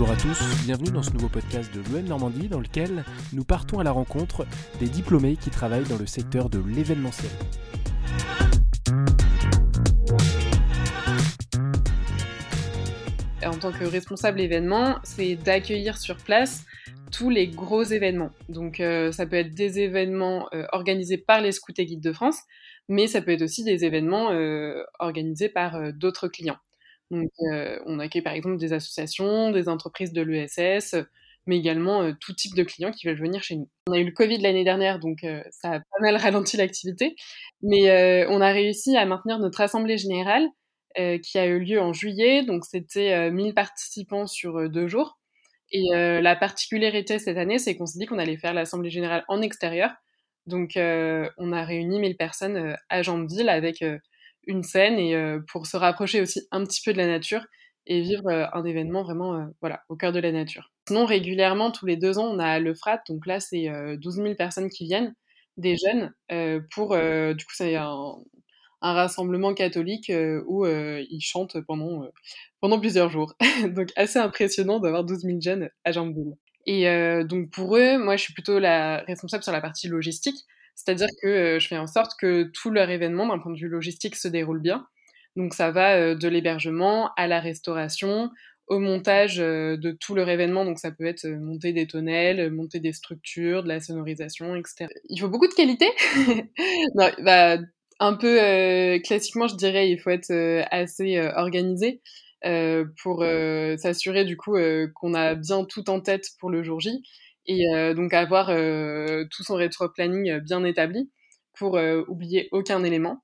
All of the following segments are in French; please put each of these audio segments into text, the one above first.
Bonjour à tous, bienvenue dans ce nouveau podcast de l'EM Normandie dans lequel nous partons à la rencontre des diplômés qui travaillent dans le secteur de l'événementiel. En tant que responsable événement, c'est d'accueillir sur place tous les gros événements. Donc ça peut être des événements organisés par les Scouts et Guides de France, mais ça peut être aussi des événements organisés par d'autres clients. Donc on accueille par exemple des associations, des entreprises de l'ESS, mais également tout type de clients qui veulent venir chez nous. On a eu le Covid l'année dernière, donc ça a pas mal ralenti l'activité, mais on a réussi à maintenir notre assemblée générale qui a eu lieu en juillet, donc c'était 1000 participants sur 2 jours. Et la particularité cette année, c'est qu'on s'est dit qu'on allait faire l'assemblée générale en extérieur. Donc on a réuni 1000 personnes à Jambeville avec une scène et pour se rapprocher aussi un petit peu de la nature et vivre un événement vraiment voilà, au cœur de la nature. Sinon, régulièrement, tous les 2 ans, on a le FRAT, donc là, c'est 12 000 personnes qui viennent, des jeunes, pour du coup, c'est un rassemblement catholique où ils chantent pendant plusieurs jours. Donc assez impressionnant d'avoir 12 000 jeunes à Jambeville. Et donc pour eux, moi je suis plutôt la responsable sur la partie logistique, c'est-à-dire que je fais en sorte que tout leur événement d'un point de vue logistique se déroule bien. Donc ça va de l'hébergement à la restauration, au montage de tout leur événement, donc ça peut être monter des tonnelles, monter des structures, de la sonorisation, etc. Il faut beaucoup de qualité. Non, bah, un peu classiquement, je dirais, il faut être assez organisé pour s'assurer du coup qu'on a bien tout en tête pour le jour J et donc avoir tout son rétro-planning bien établi pour oublier aucun élément.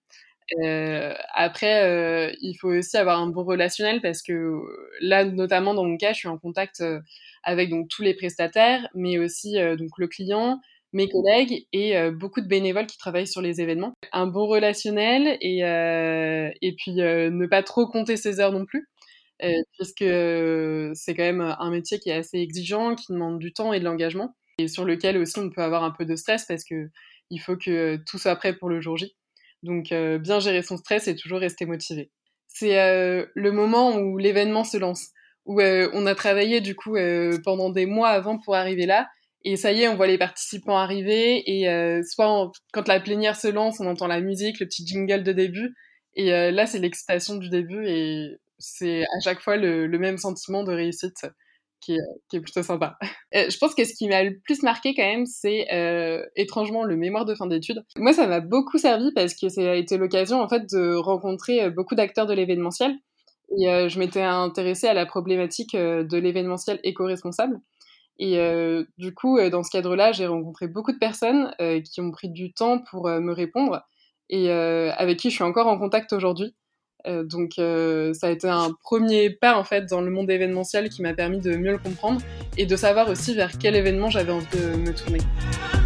Après, il faut aussi avoir un bon relationnel parce que là, notamment dans mon cas, je suis en contact avec donc tous les prestataires, mais aussi donc le client, mes collègues et beaucoup de bénévoles qui travaillent sur les événements. Un bon relationnel et puis ne pas trop compter ses heures non plus, puisque c'est quand même un métier qui est assez exigeant, qui demande du temps et de l'engagement et sur lequel aussi on peut avoir un peu de stress parce que il faut que tout soit prêt pour le jour J. Donc bien gérer son stress et toujours rester motivé. C'est le moment où l'événement se lance, où on a travaillé du coup pendant des mois avant pour arriver là, et ça y est, on voit les participants arriver, et quand la plénière se lance, on entend la musique, le petit jingle de début, et là c'est l'excitation du début, et c'est à chaque fois le même sentiment de réussite qui est plutôt sympa. Je pense que ce qui m'a le plus marqué quand même, c'est étrangement le mémoire de fin d'études. Moi, ça m'a beaucoup servi parce que ça a été l'occasion en fait de rencontrer beaucoup d'acteurs de l'événementiel. Et je m'étais intéressée à la problématique de l'événementiel éco-responsable. Et du coup, dans ce cadre-là, j'ai rencontré beaucoup de personnes qui ont pris du temps pour me répondre et avec qui je suis encore en contact aujourd'hui. Donc ça a été un premier pas en fait dans le monde événementiel qui m'a permis de mieux le comprendre et de savoir aussi vers quel événement j'avais envie de me tourner.